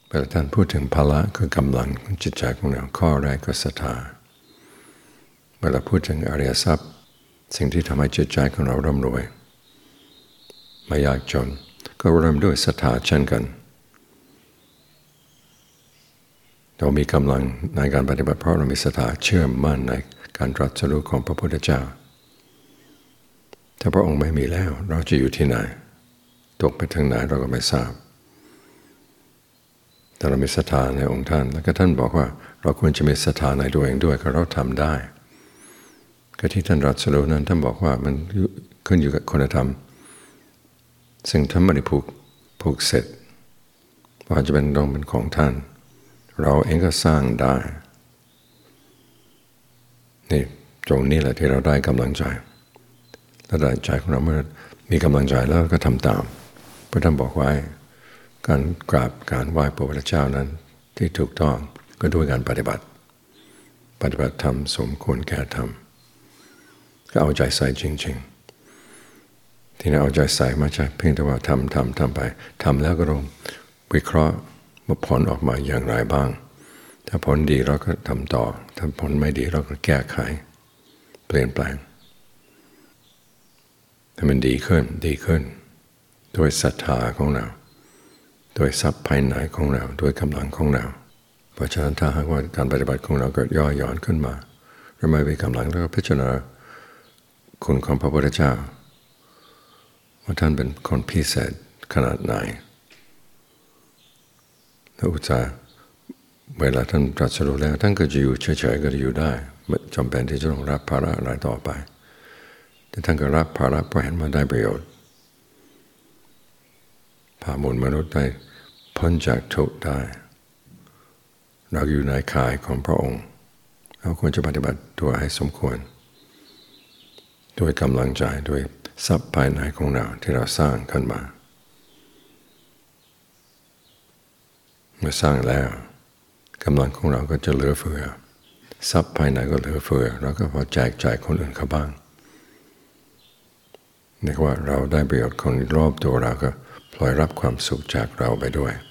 เวลาท่านพูดถึงพละคือกำลังของจิตใจของเราข้อแรกก็ศรัทธาเวลาพูดถึงอริยทรัพย์สิ่งที่ทำให้จิตใจของเราร่ำรวยไม่ยากจนก็เริ่มด้วยศรัทธาเช่นกันเรามีกำลังในการปฏิบัติเพราะเรามีศรัทธาเชื่อมั่นในการตรัสรู้ของพระพุทธเจ้าถ้าพระองค์ไม่มีแล้วเราจะอยู่ที่ไหนตกไปทางไหนเราก็ไม่ทราบแต่เรามีศรัทธาในองค์ท่านแล้วก็ท่านบอกว่าเราควรจะมีศรัทธาในตัวเองด้วยก็เราทำได้ก็ที่ท่านตรัสรู้นั้นท่านบอกว่ามันขึ้นอยู่กับคุณธรรมซึ่งท่านไม่ได้ผูกเสร็จว่าจะเป็นของท่านเราเองก็สร้างได้นี่ตรงนี้แหละที่เราได้กำลังใจและได้ใจของเราเมื่อมีกำลังใจแล้วก็ทำตามพระท่านบอกไว้การกราบการไหว้พระพุทธเจ้านั้นที่ถูกต้องก็ด้วยการปฏิบัติธรรมสมควรแก่ธรรมก็เอาใจใส่จริงๆที่นี่เอาใจใส่มาใช่เพียงแต่ว่าทำไปทำแล้วก็ลองวิเคราะห์ว่าผลออกมาอย่างไรบ้างถ้าผลดีเราก็ทำต่อถ้าผลไม่ดีเราก็แก้ไขเปลี่ยนแปลงให้มันดีขึ้นโดยศรัทธาของเราโดยทรัพย์ภายในของเราโดยกำลังของเราเพราะฉะนั้นถ้าหากว่าการปฏิบัติของเราเกิดย่อหย่อนขึ้นมาเราไม่มีกำลังแล้วก็พิจารณาคุณของพระพุทธเจ้าว่าท่านเป็นคนพิเศษขนาดไหนถ้าอุตส่าห์เวลาท่านตรัสรู้แล้วท่านก็จะอยู่เฉยๆก็จะอยู่ได้ไม่จำเป็นที่จะต้องรับภาระอะไรต่อไปแต่ท่านก็รับภาระเพราะเห็นว่าได้ประโยชน์พาหมู่มนุษย์ได้พ้นจากทุกข์ได้เราอยู่ในข่ายของพระองค์เราควรจะปฏิบัติตัวให้สมควรด้วยกำลังใจด้วยทรัพย์ภายในของเราที่เราสร้างขึ้นมาเมื่อสร้างแล้วกำลังของเราก็จะเหลือเฟือทรัพย์ภายในก็เหลือเฟือเราก็พอแจกจ่ายคนอื่นเขาบ้างเรียกว่าเราได้ประโยชน์คนรอบตัวเราก็พลอยรับความสุขจากเราไปด้วย